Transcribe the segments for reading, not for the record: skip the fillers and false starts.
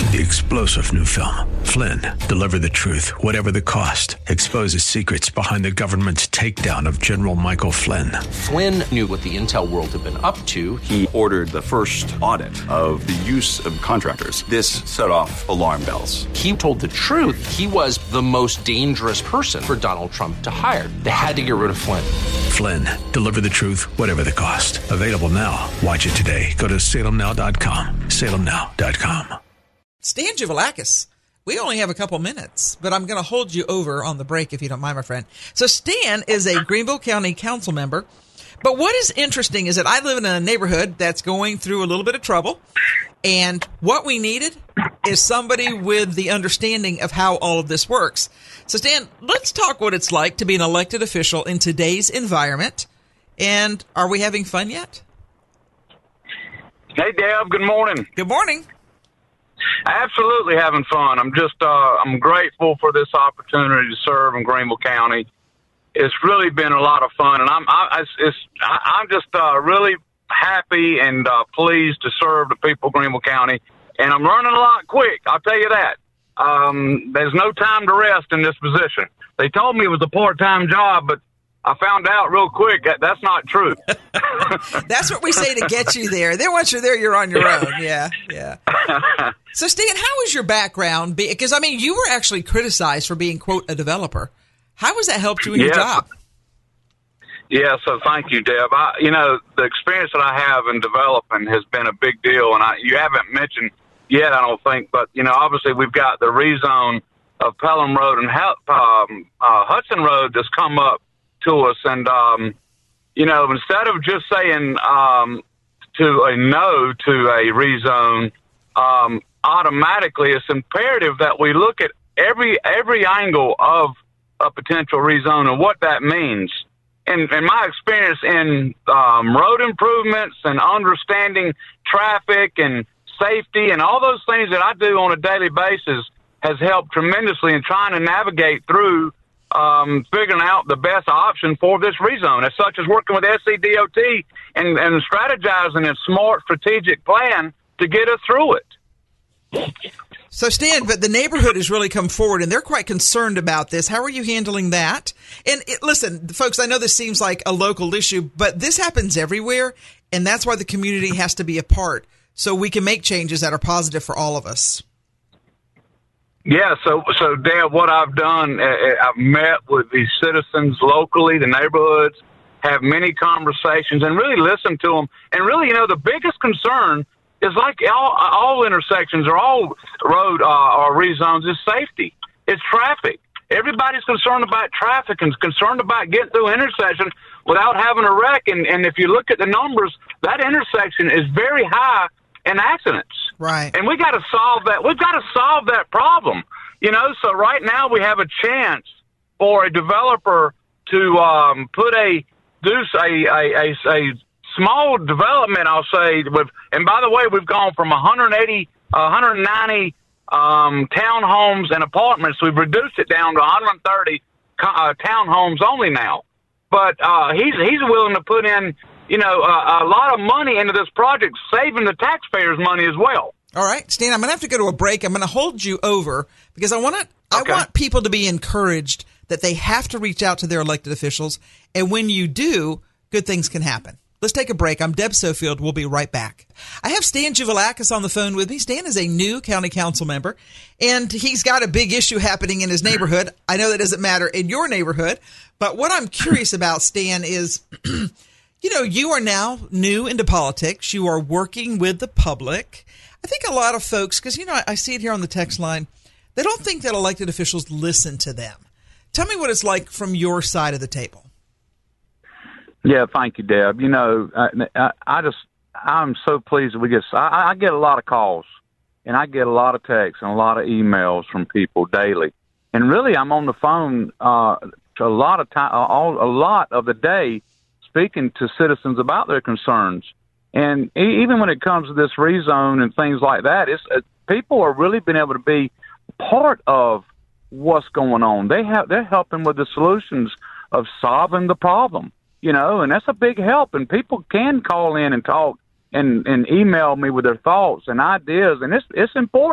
the explosive new film, Flynn, Deliver the Truth, Whatever the Cost, exposes secrets behind the government's takedown of General Michael Flynn. Flynn knew what the intel world had been up to. He ordered the first audit of the use of contractors. This set off alarm bells. He told the truth. He was the most dangerous person for Donald Trump to hire. They had to get rid of Flynn. Flynn, Deliver the Truth, Whatever the Cost. Available now. Watch it today. Go to salemnow.com. salemnow.com. Stan Givalakis. We only have a couple minutes, but I'm going to hold you over on the break if you don't mind, my friend. So Stan is a Greenville County Council member. But what is interesting is that I live in a neighborhood that's going through a little bit of trouble. And what we needed is somebody with the understanding of how all of this works. So Stan, let's talk what it's like to be an elected official in today's environment. And are we having fun yet? Hey, Deb. Good morning. Good morning. Absolutely having fun. I'm just, I'm grateful for this opportunity to serve in Greenville County. It's really been a lot of fun, and I'm just really happy and pleased to serve the people of Greenville County. And I'm learning a lot quick. I'll tell you that. There's no time to rest in this position. They told me it was a part-time job, but I found out real quick that that's not true. That's what we say to get you there. Then once you're there, you're on your own. Yeah. So, Stan, how was your background? Because, I mean, you were actually criticized for being, quote, a developer. How has that helped you in your job? Yeah, so thank you, Deb. The experience that I have in developing has been a big deal, and you haven't mentioned yet, I don't think, but, obviously we've got the rezone of Pelham Road and Hudson Road that's come up to us, and instead of just saying to a no to a rezone, automatically it's imperative that we look at every angle of a potential rezone and what that means. And my experience in road improvements and understanding traffic and safety and all those things that I do on a daily basis has helped tremendously in trying to navigate through figuring out the best option for this rezone, as such as working with SCDOT and strategizing a smart strategic plan to get us through it. So, Stan, but the neighborhood has really come forward, and they're quite concerned about this. How are you handling that? And listen, folks, I know this seems like a local issue, but this happens everywhere, and that's why the community has to be a part so we can make changes that are positive for all of us. Yeah, so Dad, what I've done, I've met with the citizens locally, the neighborhoods, have many conversations, and really listen to them. And really, the biggest concern is like all intersections or all road or rezones is safety. It's traffic. Everybody's concerned about traffic and concerned about getting through an intersection without having a wreck. And if you look at the numbers, that intersection is very high in accidents. Right. And we got to solve that. We've got to solve that problem. So right now we have a chance for a developer to do a small development, I'll say. And by the way, we've gone from 190 townhomes and apartments. We've reduced it down to 130 townhomes only now. But he's willing to put in a lot of money into this project, saving the taxpayers money as well. All right, Stan, I'm going to have to go to a break. I'm going to hold you over because I want people to be encouraged that they have to reach out to their elected officials. And when you do, good things can happen. Let's take a break. I'm Deb Sofield. We'll be right back. I have Stan Givalakis on the phone with me. Stan is a new county council member, and he's got a big issue happening in his neighborhood. I know that doesn't matter in your neighborhood, but what I'm curious about, Stan, is you are now new into politics. You are working with the public. I think a lot of folks, because, I see it here on the text line, they don't think that elected officials listen to them. Tell me what it's like from your side of the table. Yeah, thank you, Deb. I'm so pleased that I get a lot of calls, and I get a lot of texts and a lot of emails from people daily. And really, I'm on the phone a lot of the day speaking to citizens about their concerns. And even when it comes to this rezone and things like that, people are really been able to be part of what's going on. They're helping with the solutions of solving the problem, and that's a big help. And people can call in and talk and email me with their thoughts and ideas. And it's important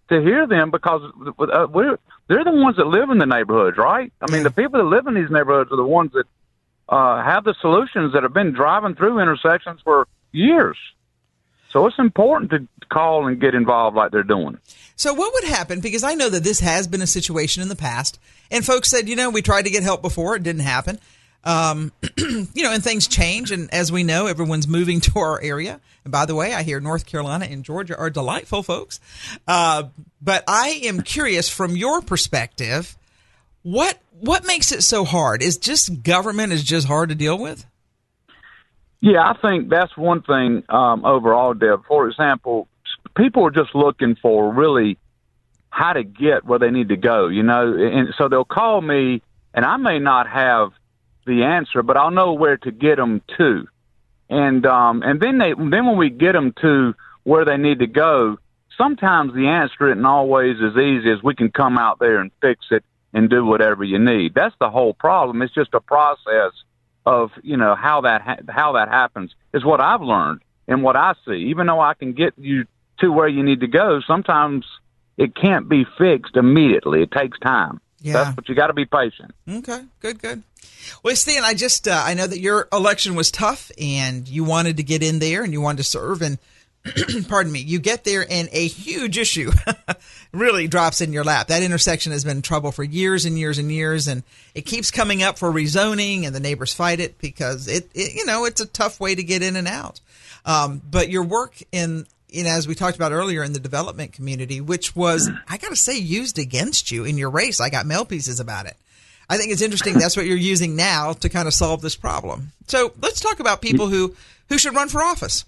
to hear them because they're the ones that live in the neighborhoods, right? I mean, the people that live in these neighborhoods are the ones that have the solutions, that have been driving through intersections for years. So it's important to call and get involved like they're doing. So what would happen, because I know that this has been a situation in the past, and folks said, we tried to get help before, it didn't happen. And things change, and as we know, everyone's moving to our area. And by the way, I hear North Carolina and Georgia are delightful folks. But I am curious, from your perspective, what makes it so hard? Is just government is just hard to deal with? Yeah, I think that's one thing overall, Deb. For example, people are just looking for really how to get where they need to go, and so they'll call me, and I may not have the answer, but I'll know where to get them to. And then when we get them to where they need to go, sometimes the answer isn't always as easy as we can come out there and fix it and do whatever you need. That's the whole problem. It's just a process of, how that happens is what I've learned and what I see. Even though I can get you to where you need to go, sometimes it can't be fixed immediately. It takes time. Yeah. But you got to be patient. Okay, good. Well, Stan, I know that your election was tough and you wanted to get in there and you wanted to serve, and pardon me, you get there and a huge issue really drops in your lap. That intersection has been in trouble for years and years and years, and it keeps coming up for rezoning, and the neighbors fight it because it's a tough way to get in and out. But your work as we talked about earlier, in the development community, which was, I got to say, used against you in your race. I got mail pieces about it. I think it's interesting that's what you're using now to kind of solve this problem. So let's talk about people who should run for office.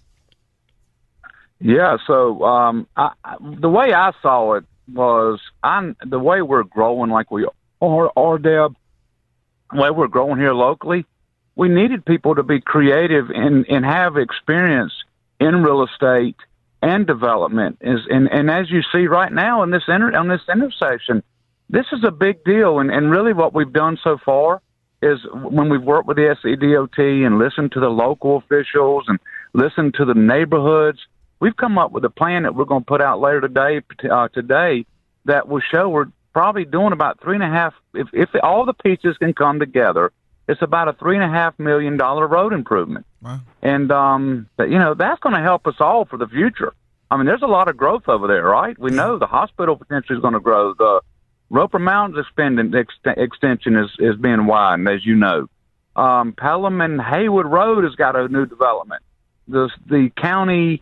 Yeah, so the way I saw it was the way we're growing like we are, Deb, the way we're growing here locally, we needed people to be creative and have experience in real estate and development. And as you see right now on this intersection, this is a big deal. And really what we've done so far is, when we've worked with the SCDOT and listened to the local officials and listened to the neighborhoods, we've come up with a plan that we're going to put out later today that will show we're probably doing about if all the pieces can come together, it's about a $3.5 million road improvement. Wow. And, that's going to help us all for the future. I mean, there's a lot of growth over there, right? We know the hospital potentially is going to grow. The Roper Mountains extension is being widened, as you know. Pelham and Haywood Road has got a new development. The county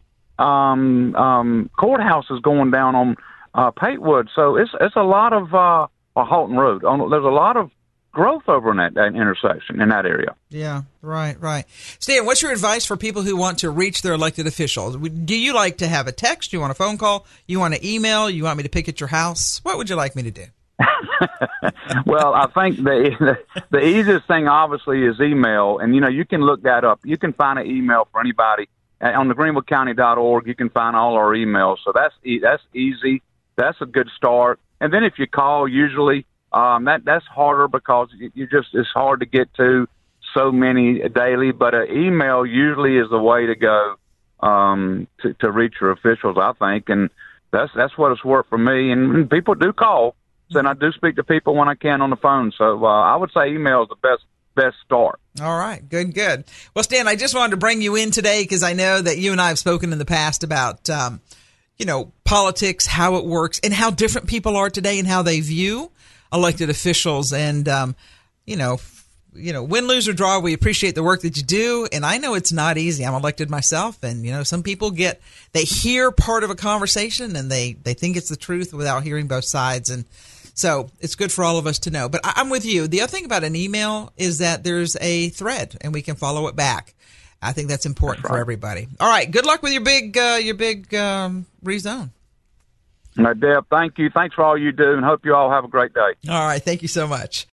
courthouse is going down on Patewood. So it's a lot of Halton Road. There's a lot of growth over in that intersection in that area. Yeah, right. Stan, what's your advice for people who want to reach their elected officials? Do you like to have a text? Do you want a phone call? You want an email? You want me to pick at your house? What would you like me to do? Well, I think the easiest thing, obviously, is email. And, you can look that up. You can find an email for anybody. On the greenvillecounty.org, you can find all our emails. So that's easy. That's a good start. And then if you call, usually that's harder because it's hard to get to so many daily. But an email usually is the way to go to reach your officials, I think. And that's what has worked for me. And people do call. And I do speak to people when I can on the phone. So I would say email is the best start. All right. Good. Well, Stan, I just wanted to bring you in today because I know that you and I have spoken in the past about, politics, how it works, and how different people are today and how they view elected officials. And, win, lose, or draw, we appreciate the work that you do. And I know it's not easy. I'm elected myself. And, some people they hear part of a conversation and they think it's the truth without hearing both sides. And so it's good for all of us to know. But I'm with you. The other thing about an email is that there's a thread and we can follow it back. I think that's important for everybody. All right. Good luck with your big rezone. Deb, thank you. Thanks for all you do, and hope you all have a great day. All right. Thank you so much.